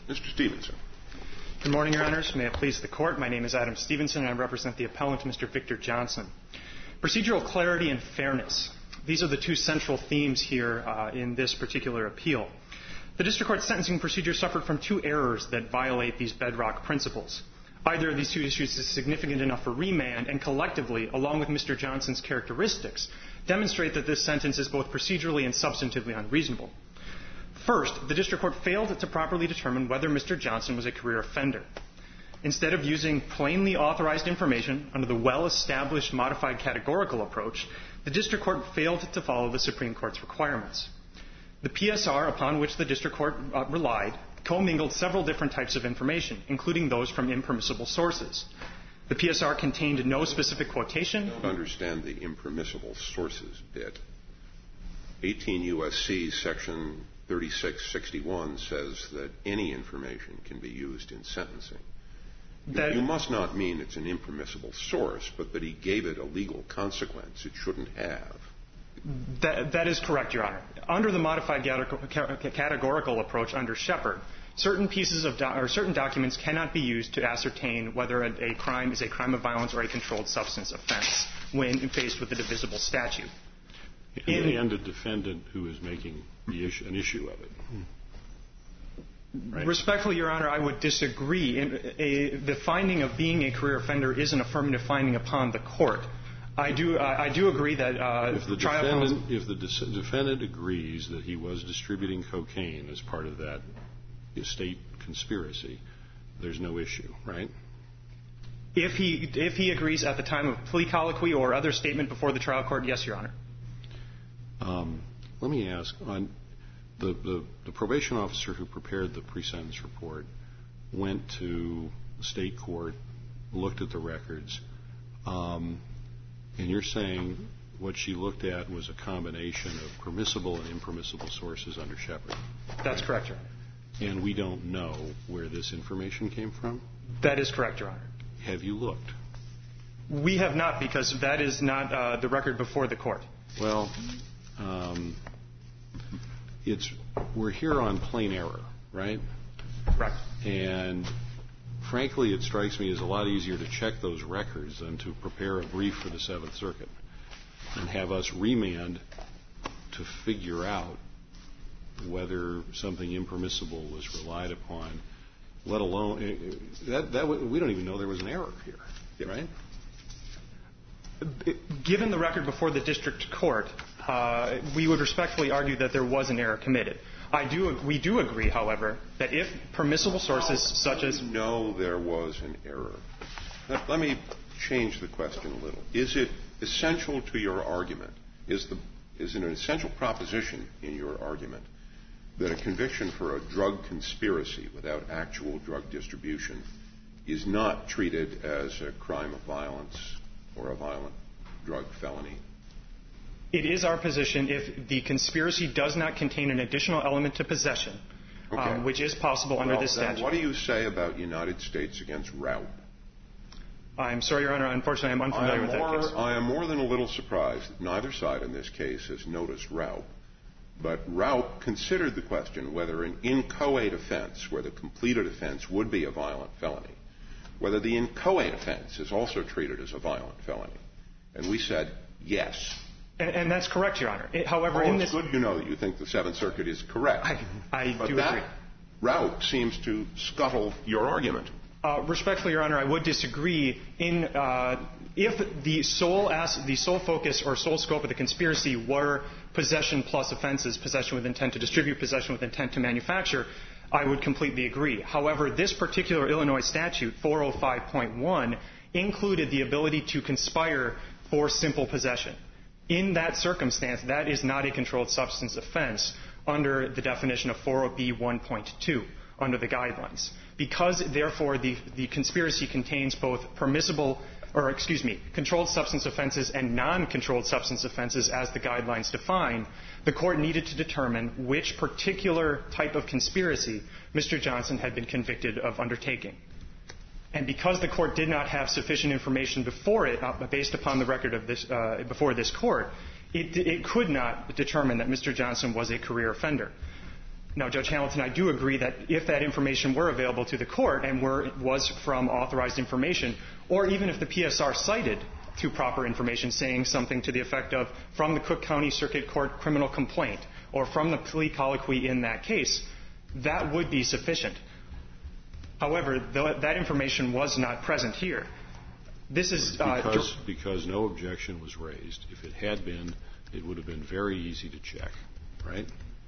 Mr. Stevenson. Good morning, Your Honors. May it please the Court. My name is Adam Stevenson, and I represent the appellant, Mr. Victor Johnson. Procedural clarity and fairness. These are the two central themes here in this particular appeal. The District Court's sentencing procedure suffered from two errors that violate these bedrock principles. Either of these two issues is significant enough for remand, and collectively, along with Mr. Johnson's characteristics, demonstrate that this sentence is both procedurally and substantively unreasonable. First, the District Court failed to properly determine whether Mr. Johnson was a career offender. Instead of using plainly authorized information under the well-established modified categorical approach, the District Court failed to follow the Supreme Court's requirements. The PSR upon which the District Court relied commingled several different types of information, including those from impermissible sources. The PSR contained no specific quotation. I don't understand the impermissible sources bit. 18 U.S.C. Section 3661 says that any information can be used in sentencing. You must not mean it's an impermissible source, but that he gave it a legal consequence it shouldn't have. That is correct, Your Honor. Under the modified categorical approach under Shepard, certain pieces of certain documents cannot be used to ascertain whether a crime is a crime of violence or a controlled substance offense when faced with a divisible statute. And a defendant who is making an issue of it. Right. Respectfully, Your Honor, I would disagree. The finding of being a career offender is an affirmative finding upon the court. I do agree that if the defendant agrees that he was distributing cocaine as part of that state conspiracy, there's no issue, right? If he agrees at the time of plea colloquy or other statement before the trial court, yes, Your Honor. Let me ask, on the probation officer who prepared the pre-sentence report went to the state court, looked at the records, and you're saying what she looked at was a combination of permissible and impermissible sources under Shepard. That's correct, Your Honor. And we don't know where this information came from? That is correct, Your Honor. Have you looked? We have not, because that is not the record before the court. Well, we're here on plain error, right? Correct. And frankly, it strikes me as a lot easier to check those records than to prepare a brief for the Seventh Circuit and have us remand to figure out whether something impermissible was relied upon, let alone we don't even know there was an error here, right? Given the record before the district court, we would respectfully argue that there was an error committed. We do agree, however, that if permissible sources such as... No, there was an error. Let me change the question a little. Is it essential to your argument, is it an essential proposition in your argument that a conviction for a drug conspiracy without actual drug distribution is not treated as a crime of violence or a violent drug felony? It is our position if the conspiracy does not contain an additional element to possession, which is possible under this statute. What do you say about United States against Raup? I'm sorry, Your Honor. Unfortunately, I'm unfamiliar with that case. I am more than a little surprised that neither side in this case has noticed Raup. But Raup considered the question whether an inchoate offense, where the completed offense would be a violent felony, whether the inchoate offense is also treated as a violent felony. And we said yes. And that's correct, Your Honor. However, it's good you know that you think the Seventh Circuit is correct. I do agree. But that Raup seems to scuttle your argument. Respectfully, Your Honor, I would disagree. If the sole focus or sole scope of the conspiracy were possession plus offenses, possession with intent to distribute, possession with intent to manufacture, I would completely agree. However, this particular Illinois statute, 405.1, included the ability to conspire for simple possession. In that circumstance, that is not a controlled substance offense under the definition of 4B1.2 under the guidelines. Because, therefore, the conspiracy contains both controlled substance offenses and non-controlled substance offenses as the guidelines define, the court needed to determine which particular type of conspiracy Mr. Johnson had been convicted of undertaking. And because the court did not have sufficient information before it, based upon the record of this before this court, it could not determine that Mr. Johnson was a career offender. Now, Judge Hamilton, I do agree that if that information were available to the court and was from authorized information, or even if the PSR cited to proper information saying something to the effect of from the Cook County Circuit Court criminal complaint or from the plea colloquy in that case, that would be sufficient. However, that information was not present here. This is because no objection was raised. If it had been, it would have been very easy to check, right?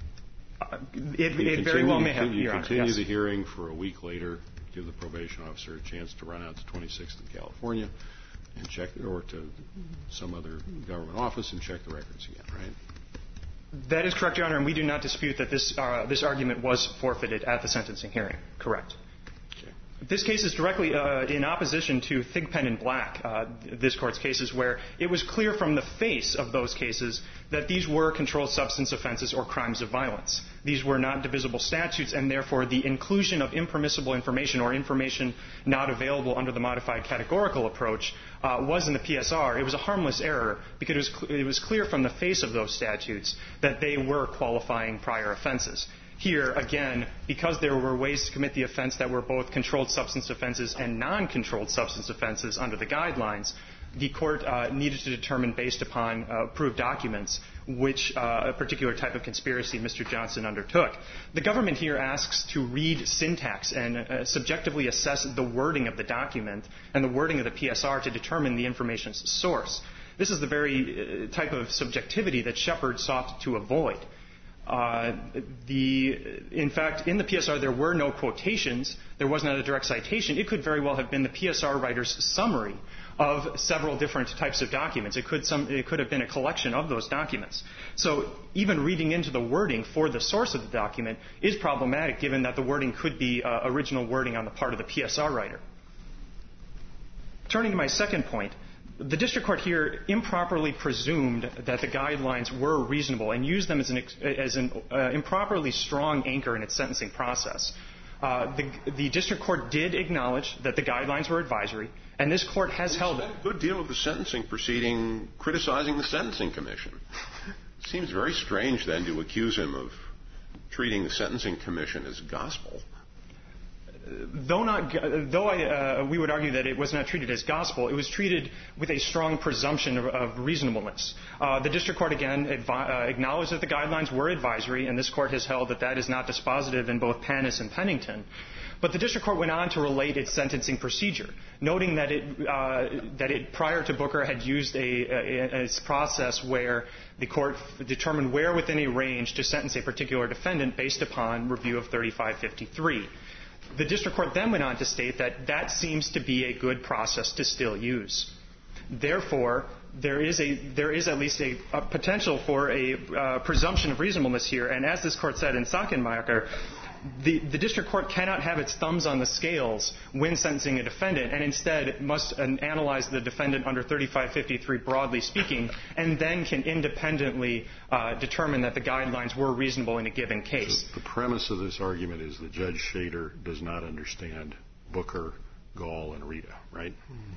It very well may have, You Your Honor. continue Yes. the hearing for a week later, give the probation officer a chance to run out to 26th in California and check, or to some other government office and check the records again, right? That is correct, Your Honor, and we do not dispute that this argument was forfeited at the sentencing hearing. Correct. This case is directly in opposition to Thigpen and Black, this Court's cases, where it was clear from the face of those cases that these were controlled substance offenses or crimes of violence. These were not divisible statutes, and therefore the inclusion of impermissible information or information not available under the modified categorical approach was in the PSR. It was a harmless error because it was clear from the face of those statutes that they were qualifying prior offenses. Here, again, because there were ways to commit the offense that were both controlled substance offenses and non-controlled substance offenses under the guidelines, the Court needed to determine, based upon approved documents, which particular type of conspiracy Mr. Johnson undertook. The government here asks to read syntax and subjectively assess the wording of the document and the wording of the PSR to determine the information's source. This is the very type of subjectivity that Shepard sought to avoid. In fact, in the PSR, there were no quotations. There was not a direct citation. It could very well have been the PSR writer's summary of several different types of documents. It could have been a collection of those documents. So even reading into the wording for the source of the document is problematic, given that the wording could be original wording on the part of the PSR writer. Turning to my second point, the district court here improperly presumed that the guidelines were reasonable and used them as an improperly strong anchor in its sentencing process. The district court did acknowledge that the guidelines were advisory, and this court has held a good deal of the sentencing proceeding criticizing the Sentencing Commission. It seems very strange, then, to accuse him of treating the Sentencing Commission as gospel. Though we would argue that it was not treated as gospel, it was treated with a strong presumption of reasonableness. The district court, again, acknowledged that the guidelines were advisory, and this court has held that that is not dispositive in both Panis and Pennington. But the district court went on to relate its sentencing procedure, noting that it prior to Booker had used a process where the court determined where within a range to sentence a particular defendant based upon review of 3553. The district court then went on to state that that seems to be a good process to still use. Therefore, there is at least a potential for a presumption of reasonableness here. And as this court said in Sachenmacher, the district court cannot have its thumbs on the scales when sentencing a defendant, and instead must analyze the defendant under 3553 broadly speaking, and then can independently determine that the guidelines were reasonable in a given case. So the premise of this argument is that Judge Shader does not understand Booker, Gall, and Rita, right?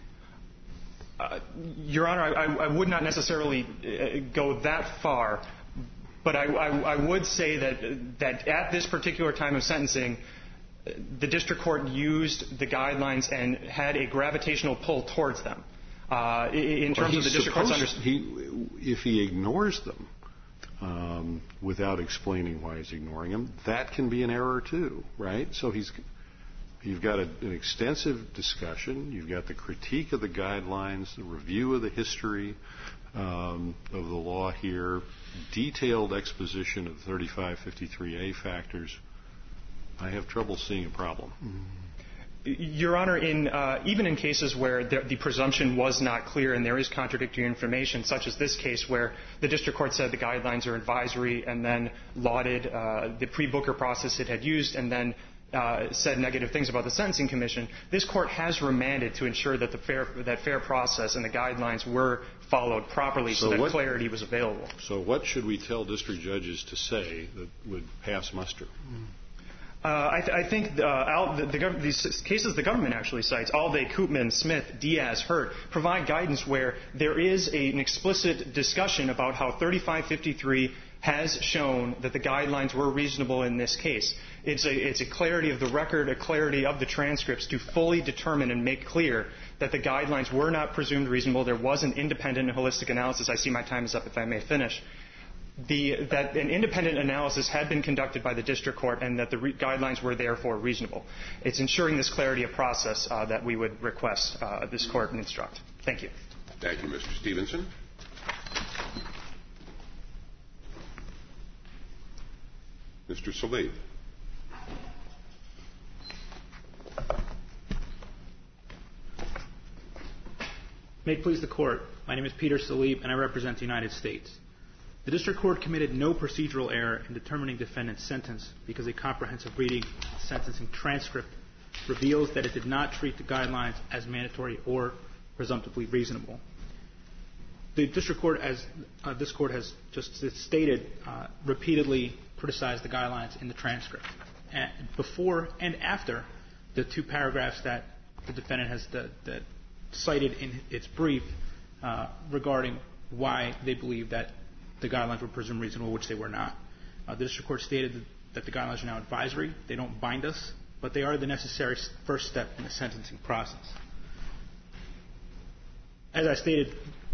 Your Honor, I would not necessarily go that far. But I would say that at this particular time of sentencing, the district court used the guidelines and had a gravitational pull towards them. In terms of the district court's understanding. If he ignores them without explaining why he's ignoring them, that can be an error too, right? So you've got an extensive discussion. You've got the critique of the guidelines, the review of the history of the law here, detailed exposition of 3553A factors. I have trouble seeing a problem. Your Honor, even in cases where the presumption was not clear and there is contradictory information, such as this case where the district court said the guidelines are advisory and then lauded the pre-Booker process it had used and then said negative things about the Sentencing Commission, this court has remanded to ensure that that fair process and the guidelines were followed properly so that clarity was available. So what should we tell district judges to say that would pass muster? I think these cases the government actually cites, Alday, Koopman, Smith, Diaz, Hurt, provide guidance where there is an explicit discussion about how 3553 has shown that the guidelines were reasonable in this case. It's a clarity of the record, a clarity of the transcripts to fully determine and make clear that the guidelines were not presumed reasonable. There was an independent and holistic analysis. I see my time is up, if I may finish. That an independent analysis had been conducted by the district court and that the guidelines were therefore reasonable. It's ensuring this clarity of process that we would request this court instruct. Thank you. Thank you, Mr. Stevenson. Mr. Salib. May it please the Court, my name is Peter Salib and I represent the United States. The district court committed no procedural error in determining defendant's sentence because a comprehensive reading of the sentencing transcript reveals that it did not treat the guidelines as mandatory or presumptively reasonable. The district court, as this court has just stated, repeatedly criticized the guidelines in the transcript. Before and after the two paragraphs that the defendant has that cited in its brief regarding why they believe that the guidelines were presumed reasonable, which they were not. The district court stated that the guidelines are now advisory. They don't bind us, but they are the necessary first step in the sentencing process. As I stated,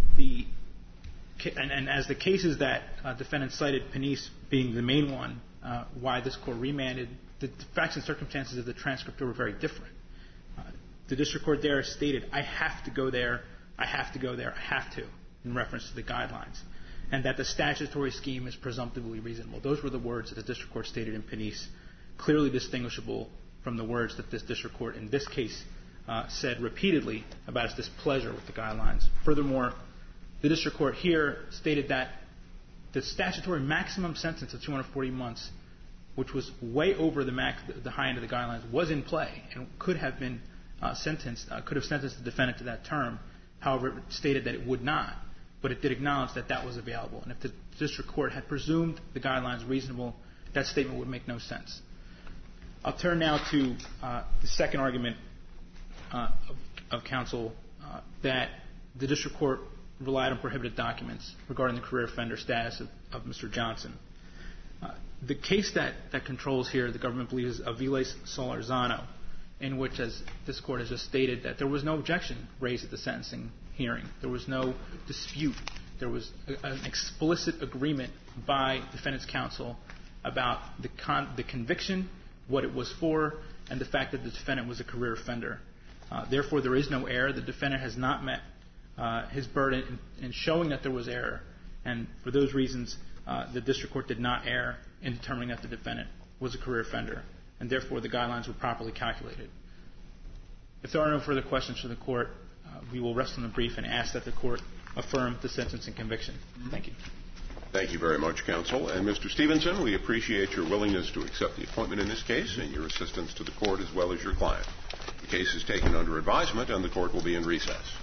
and as the cases that defendants cited, Penice being the main one, why this court remanded, the facts and circumstances of the transcript were very different. The district court there stated, I have to go there, I have to go there, I have to, in reference to the guidelines, and that the statutory scheme is presumptively reasonable. Those were the words that the district court stated in Penice, clearly distinguishable from the words that this district court in this case said repeatedly about its displeasure with the guidelines. Furthermore, the district court here stated that the statutory maximum sentence of 240 months, which was way over the high end of the guidelines, was in play and could have been sentenced the defendant to that term. However, it stated that it would not, but it did acknowledge that that was available. And if the district court had presumed the guidelines reasonable, that statement would make no sense. I'll turn now to the second argument of counsel, that the district court relied on prohibited documents regarding the career offender status of Mr. Johnson. The case that controls here, the government believes, is Aviles Solorzano, in which, as this court has just stated, that there was no objection raised at the sentencing hearing. There was no dispute. There was an explicit agreement by defendant's counsel about the conviction, what it was for, and the fact that the defendant was a career offender. Therefore, there is no error. The defendant has not met his burden in showing that there was error. And for those reasons, the district court did not err in determining that the defendant was a career offender. And therefore, the guidelines were properly calculated. If there are no further questions from the court, we will rest on the brief and ask that the court affirm the sentence and conviction. Thank you. Thank you very much, counsel. And Mr. Stevenson, we appreciate your willingness to accept the appointment in this case and your assistance to the court as well as your client. The case is taken under advisement and the court will be in recess.